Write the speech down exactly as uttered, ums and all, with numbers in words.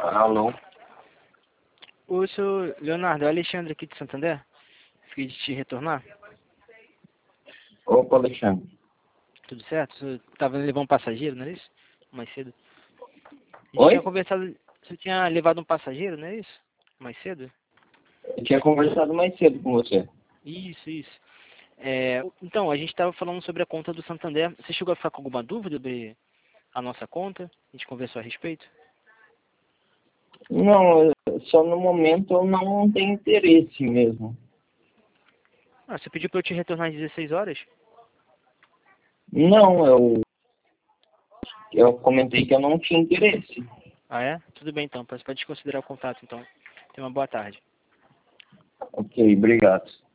Alô? Oi, seu Leonardo, é o Alexandre aqui de Santander. Fiquei de te retornar. Opa, Alexandre. Tudo certo? Você estava levando um passageiro, não é isso? Mais cedo. A gente Oi? tinha conversado. Você tinha levado um passageiro, não é isso? Mais cedo? Eu tinha conversado mais cedo com você. Isso, isso. É, então, a gente estava falando sobre a conta do Santander. Você chegou a ficar com alguma dúvida sobre a nossa conta? A gente conversou a respeito? Não, eu- só no momento eu não tenho interesse mesmo. Ah, você pediu para eu te retornar às dezesseis horas? Não, eu, eu comentei que eu não tinha interesse. Ah, é? Tudo bem então. Pode desconsiderar o contato, então. Tenha uma boa tarde. Ok, obrigado.